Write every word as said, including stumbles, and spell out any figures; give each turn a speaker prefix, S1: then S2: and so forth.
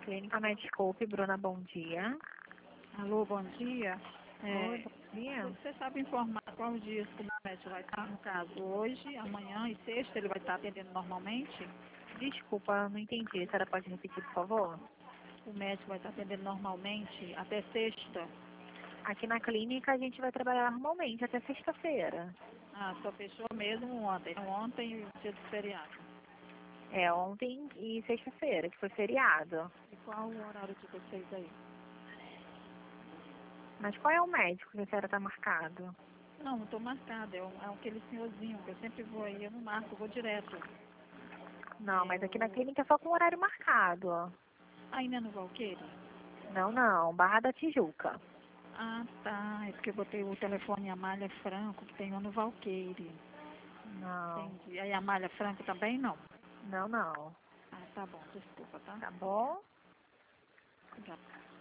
S1: Clínica Medscope, Bruna, bom dia.
S2: Alô, bom dia. É,
S1: Oi, bom dia.
S2: você sabe informar qual os dias que o médico vai estar, no caso, hoje, amanhã e sexta, ele vai estar atendendo normalmente?
S1: Desculpa, não entendi. A senhora pode repetir, por favor?
S2: O médico vai estar atendendo normalmente até sexta?
S1: Aqui na clínica a gente vai trabalhar normalmente até sexta-feira.
S2: Ah, só fechou mesmo ontem. Ontem e o dia do feriado.
S1: É, ontem e sexta-feira, que foi feriado.
S2: E qual o horário de vocês aí?
S1: Mas qual é o médico que a senhora está marcado?
S2: Não, não estou marcada. É, um, é aquele senhorzinho que eu sempre vou aí, eu não marco, eu vou direto.
S1: Não,
S2: É
S1: mas aqui na
S2: o...
S1: clínica é só com horário marcado, ó.
S2: Ainda é no Valqueire?
S1: Não, não, Barra da Tijuca.
S2: Ah, tá. É porque eu botei o telefone Amália Franco, que tem um no Valqueire.
S1: Não,
S2: Entendi. Aí a Malha Franco também não?
S1: não, não.
S2: Ah, tá bom, desculpa, tá?
S1: Tá bom?
S2: Já